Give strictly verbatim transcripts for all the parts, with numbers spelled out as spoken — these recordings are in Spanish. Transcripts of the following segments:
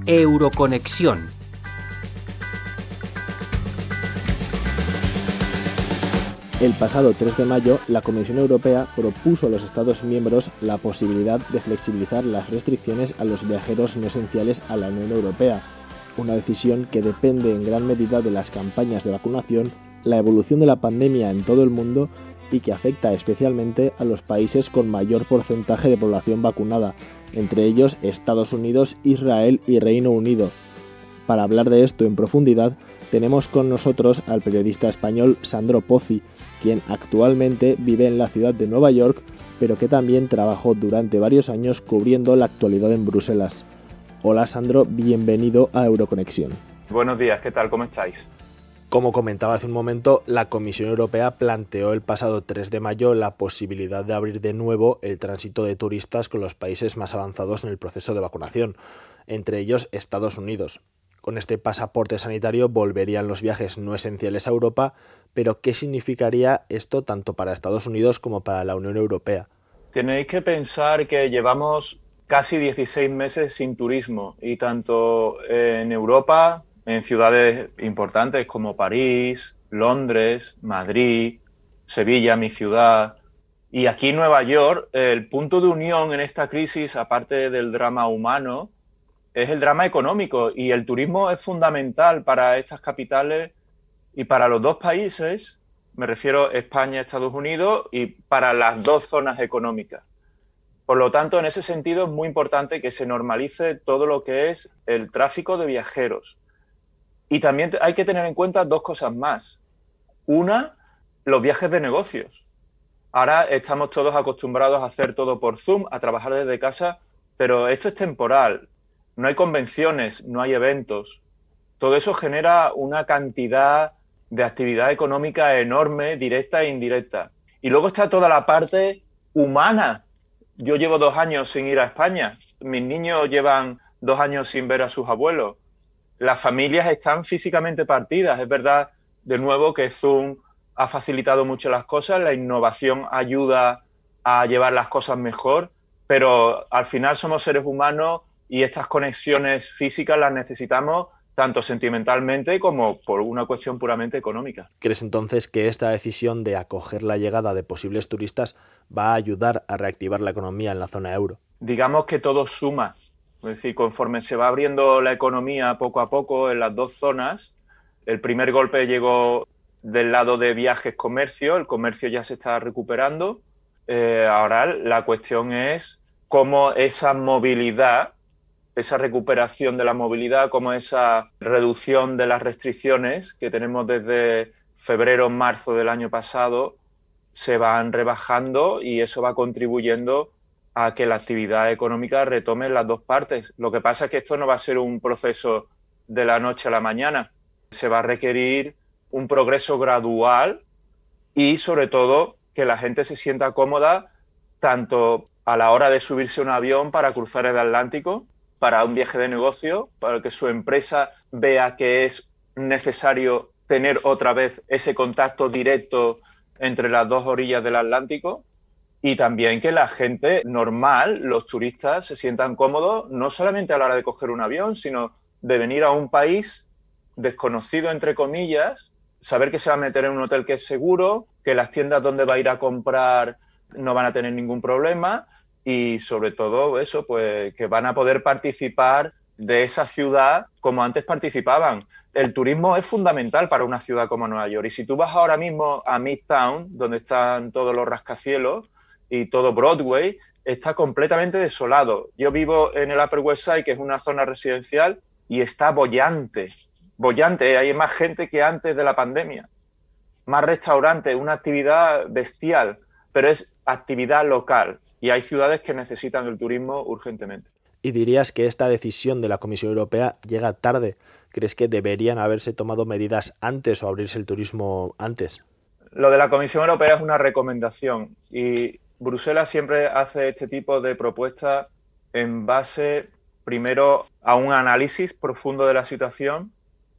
Euroconexión. El pasado tres de mayo, la Comisión Europea propuso a los Estados miembros la posibilidad de flexibilizar las restricciones a los viajeros no esenciales a la Unión Europea, una decisión que depende en gran medida de las campañas de vacunación, la evolución de la pandemia en todo el mundo y que afecta especialmente a los países con mayor porcentaje de población vacunada, entre ellos Estados Unidos, Israel y Reino Unido. Para hablar de esto en profundidad, tenemos con nosotros al periodista español Sandro Pozzi, quien actualmente vive en la ciudad de Nueva York, pero que también trabajó durante varios años cubriendo la actualidad en Bruselas. Hola Sandro, bienvenido a Euroconexión. Buenos días, ¿qué tal? ¿Cómo estáis? Como comentaba hace un momento, la Comisión Europea planteó el pasado tres de mayo la posibilidad de abrir de nuevo el tránsito de turistas con los países más avanzados en el proceso de vacunación, entre ellos Estados Unidos. Con este pasaporte sanitario volverían los viajes no esenciales a Europa, pero ¿qué significaría esto tanto para Estados Unidos como para la Unión Europea? Tenéis que pensar que llevamos casi dieciséis meses sin turismo y tanto en Europa, en ciudades importantes como París, Londres, Madrid, Sevilla, mi ciudad, y aquí en Nueva York, el punto de unión en esta crisis, aparte del drama humano, es el drama económico, y el turismo es fundamental para estas capitales y para los dos países, me refiero a España, Estados Unidos, y para las dos zonas económicas. Por lo tanto, en ese sentido es muy importante que se normalice todo lo que es el tráfico de viajeros. Y también hay que tener en cuenta dos cosas más. Una, los viajes de negocios. Ahora estamos todos acostumbrados a hacer todo por Zoom, a trabajar desde casa, pero esto es temporal. No hay convenciones, no hay eventos. Todo eso genera una cantidad de actividad económica enorme, directa e indirecta. Y luego está toda la parte humana. Yo llevo dos años sin ir a España. Mis niños llevan dos años sin ver a sus abuelos. Las familias están físicamente partidas. Es verdad, de nuevo, que Zoom ha facilitado mucho las cosas, la innovación ayuda a llevar las cosas mejor, pero al final somos seres humanos y estas conexiones físicas las necesitamos tanto sentimentalmente como por una cuestión puramente económica. ¿Crees entonces que esta decisión de acoger la llegada de posibles turistas va a ayudar a reactivar la economía en la zona euro? Digamos que todo suma. Es decir, conforme se va abriendo la economía poco a poco en las dos zonas, el primer golpe llegó del lado de viajes, comercio, el comercio ya se está recuperando. Eh, ahora la cuestión es cómo esa movilidad, esa recuperación de la movilidad, como esa reducción de las restricciones que tenemos desde febrero, marzo del año pasado, se van rebajando y eso va contribuyendo a que la actividad económica retome en las dos partes. Lo que pasa es que esto no va a ser un proceso de la noche a la mañana. Se va a requerir un progreso gradual y, sobre todo, que la gente se sienta cómoda tanto a la hora de subirse a un avión para cruzar el Atlántico, para un viaje de negocio, para que su empresa vea que es necesario tener otra vez ese contacto directo entre las dos orillas del Atlántico, y también que la gente normal, los turistas, se sientan cómodos no solamente a la hora de coger un avión, sino de venir a un país desconocido, entre comillas, saber que se va a meter en un hotel que es seguro, que las tiendas donde va a ir a comprar no van a tener ningún problema, y sobre todo eso, pues que van a poder participar de esa ciudad como antes participaban. El turismo es fundamental para una ciudad como Nueva York, y si tú vas ahora mismo a Midtown, donde están todos los rascacielos y todo Broadway, está completamente desolado. Yo vivo en el Upper West Side, que es una zona residencial, y está bollante, bollante, hay más gente que antes de la pandemia, más restaurantes, una actividad bestial, pero es actividad local. Y hay ciudades que necesitan el turismo urgentemente. ¿Y dirías que esta decisión de la Comisión Europea llega tarde? ¿Crees que deberían haberse tomado medidas antes o abrirse el turismo antes? Lo de la Comisión Europea es una recomendación y Bruselas siempre hace este tipo de propuestas en base, primero, a un análisis profundo de la situación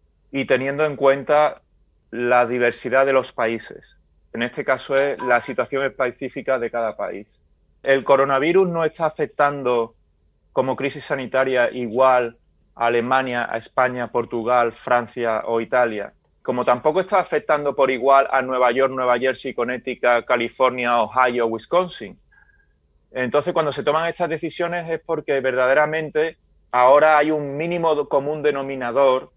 y teniendo en cuenta la diversidad de los países. En este caso es la situación específica de cada país. El coronavirus no está afectando como crisis sanitaria igual a Alemania, a España, Portugal, Francia o Italia, como tampoco está afectando por igual a Nueva York, Nueva Jersey, Connecticut, California, Ohio, Wisconsin. Entonces, cuando se toman estas decisiones es porque verdaderamente ahora hay un mínimo común denominador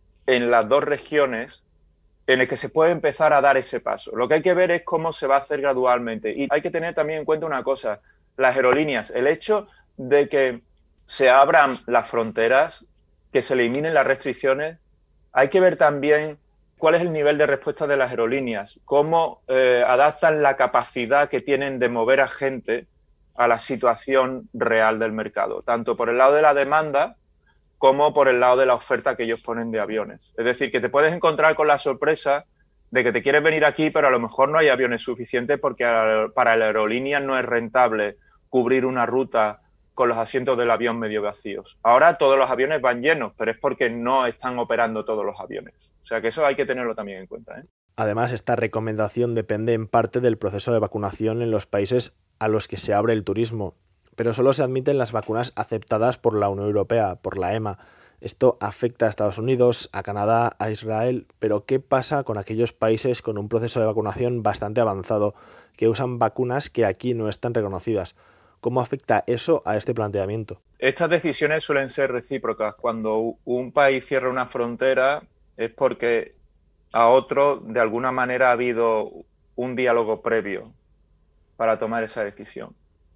en las dos regiones en el que se puede empezar a dar ese paso. Lo que hay que ver es cómo se va a hacer gradualmente. Y hay que tener también en cuenta una cosa, las aerolíneas, el hecho de que se abran las fronteras, que se eliminen las restricciones, hay que ver también cuál es el nivel de respuesta de las aerolíneas, cómo eh, adaptan la capacidad que tienen de mover a gente a la situación real del mercado, tanto por el lado de la demanda como por el lado de la oferta que ellos ponen de aviones. Es decir, que te puedes encontrar con la sorpresa de que te quieres venir aquí, pero a lo mejor no hay aviones suficientes porque para la aerolínea no es rentable cubrir una ruta con los asientos del avión medio vacíos. Ahora todos los aviones van llenos, pero es porque no están operando todos los aviones. O sea que eso hay que tenerlo también en cuenta, ¿eh? Además, esta recomendación depende en parte del proceso de vacunación en los países a los que se abre el turismo, pero solo se admiten las vacunas aceptadas por la Unión Europea, por la E M A. Esto afecta a Estados Unidos, a Canadá, a Israel, pero ¿qué pasa con aquellos países con un proceso de vacunación bastante avanzado, que usan vacunas que aquí no están reconocidas? ¿Cómo afecta eso a este planteamiento? Estas decisiones suelen ser recíprocas. Cuando un país cierra una frontera es porque a otro, de alguna manera, ha habido un diálogo previo para tomar esa decisión.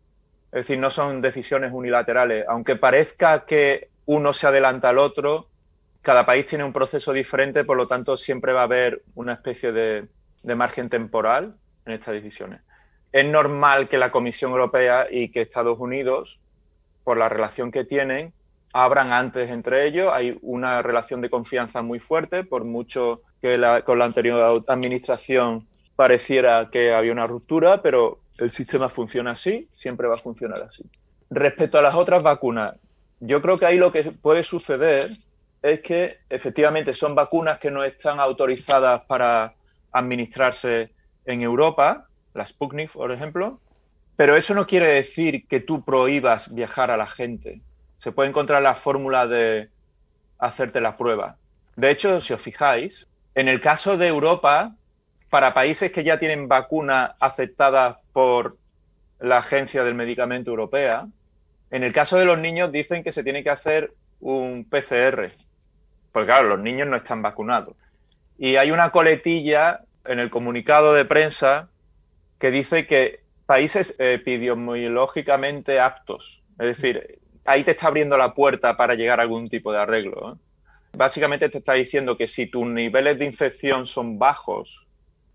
Es decir, no son decisiones unilaterales. Aunque parezca que uno se adelanta al otro, cada país tiene un proceso diferente, por lo tanto siempre va a haber una especie de, de margen temporal en estas decisiones. Es normal que la Comisión Europea y que Estados Unidos, por la relación que tienen, abran antes entre ellos. Hay una relación de confianza muy fuerte, por mucho que la, con la anterior administración pareciera que había una ruptura, pero el sistema funciona así, siempre va a funcionar así. Respecto a las otras vacunas, yo creo que ahí lo que puede suceder es que efectivamente son vacunas que no están autorizadas para administrarse en Europa, la Sputnik, por ejemplo, pero eso no quiere decir que tú prohíbas viajar a la gente. Se puede encontrar la fórmula de hacerte la prueba. De hecho, si os fijáis, en el caso de Europa, para países que ya tienen vacunas aceptadas por la Agencia del Medicamento Europea, en el caso de los niños dicen que se tiene que hacer un P C R, porque claro, los niños no están vacunados. Y hay una coletilla en el comunicado de prensa que dice que países epidemiológicamente aptos, es decir, ahí te está abriendo la puerta para llegar a algún tipo de arreglo, ¿eh? Básicamente te está diciendo que si tus niveles de infección son bajos,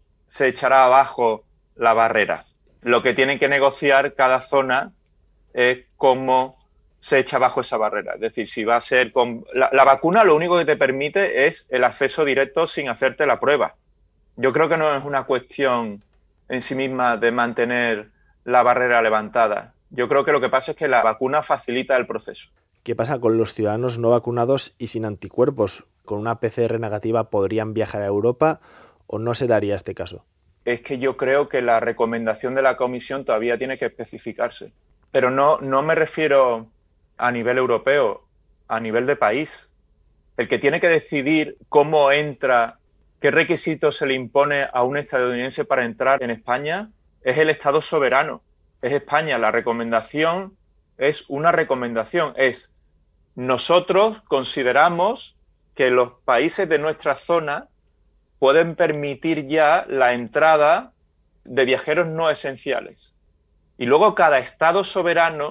se echará abajo la barrera. Lo que tienen que negociar cada zona es cómo se echa abajo esa barrera. Es decir, si va a ser con... La, la vacuna lo único que te permite es el acceso directo sin hacerte la prueba. Yo creo que no es una cuestión en sí misma de mantener la barrera levantada. Yo creo que lo que pasa es que la vacuna facilita el proceso. ¿Qué pasa con los ciudadanos no vacunados y sin anticuerpos? ¿Con una P C R negativa podrían viajar a Europa o no se daría este caso? Es que yo creo que la recomendación de la Comisión todavía tiene que especificarse. Pero no, no me refiero a nivel europeo, a nivel de país. El que tiene que decidir cómo entra, qué requisitos se le impone a un estadounidense para entrar en España, es el Estado soberano, es España. La recomendación es una recomendación, es nosotros consideramos que los países de nuestra zona pueden permitir ya la entrada de viajeros no esenciales. Y luego cada Estado soberano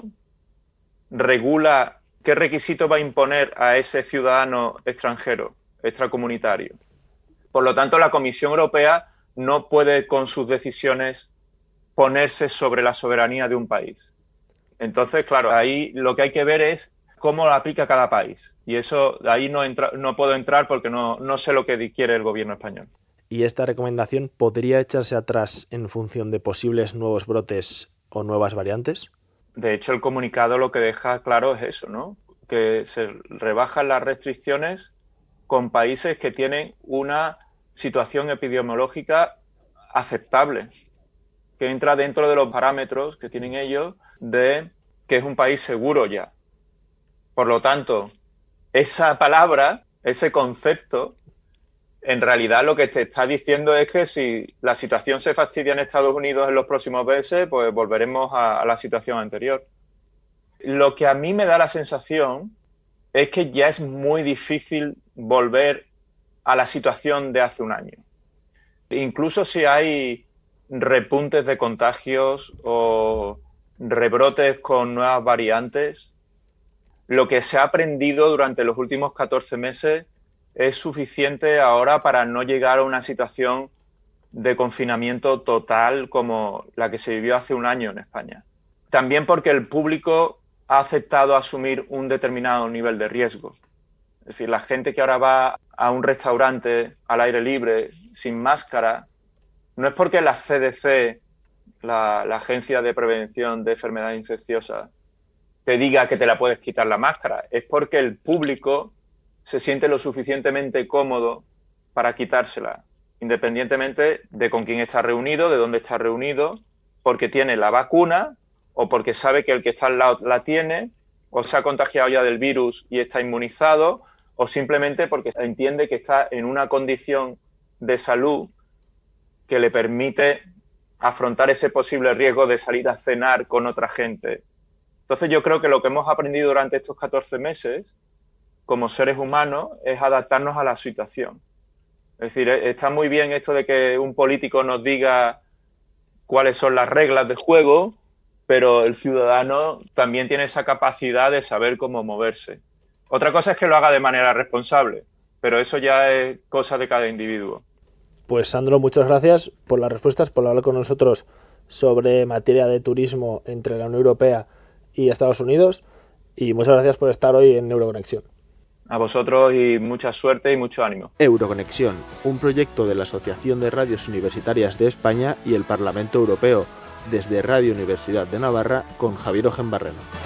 regula qué requisito va a imponer a ese ciudadano extranjero, extracomunitario. Por lo tanto, la Comisión Europea no puede con sus decisiones ponerse sobre la soberanía de un país. Entonces, claro, ahí lo que hay que ver es cómo lo aplica cada país. Y eso, ahí no, entra, no puedo entrar porque no, no sé lo que quiere el gobierno español. ¿Y esta recomendación podría echarse atrás en función de posibles nuevos brotes o nuevas variantes? De hecho, el comunicado lo que deja claro es eso, ¿no? Que se rebajan las restricciones con países que tienen una situación epidemiológica aceptable, que entra dentro de los parámetros que tienen ellos de que es un país seguro ya. Por lo tanto, esa palabra, ese concepto, en realidad lo que te está diciendo es que si la situación se fastidia en Estados Unidos en los próximos meses, pues volveremos a, a la situación anterior. Lo que a mí me da la sensación es que ya es muy difícil volver a la situación de hace un año. Incluso si hay repuntes de contagios o rebrotes con nuevas variantes, lo que se ha aprendido durante los últimos catorce meses es suficiente ahora para no llegar a una situación de confinamiento total como la que se vivió hace un año en España. También porque el público ha aceptado asumir un determinado nivel de riesgo. Es decir, la gente que ahora va a un restaurante al aire libre, sin máscara, no es porque la C D C, la, la Agencia de Prevención de Enfermedades Infecciosas, te diga que te la puedes quitar la máscara. Es porque el público se siente lo suficientemente cómodo para quitársela, independientemente de con quién está reunido, de dónde está reunido, porque tiene la vacuna o porque sabe que el que está al lado la tiene, o se ha contagiado ya del virus y está inmunizado, o simplemente porque entiende que está en una condición de salud que le permite afrontar ese posible riesgo de salir a cenar con otra gente. Entonces yo creo que lo que hemos aprendido durante estos catorce meses como seres humanos es adaptarnos a la situación. Es decir, está muy bien esto de que un político nos diga cuáles son las reglas de juego, pero el ciudadano también tiene esa capacidad de saber cómo moverse. Otra cosa es que lo haga de manera responsable, pero eso ya es cosa de cada individuo. Pues Sandro, muchas gracias por las respuestas, por hablar con nosotros sobre materia de turismo entre la Unión Europea y Estados Unidos, y muchas gracias por estar hoy en Euroconexión. A vosotros y mucha suerte y mucho ánimo. Euroconexión, un proyecto de la Asociación de Radios Universitarias de España y el Parlamento Europeo, desde Radio Universidad de Navarra con Javier Ojenbarreno.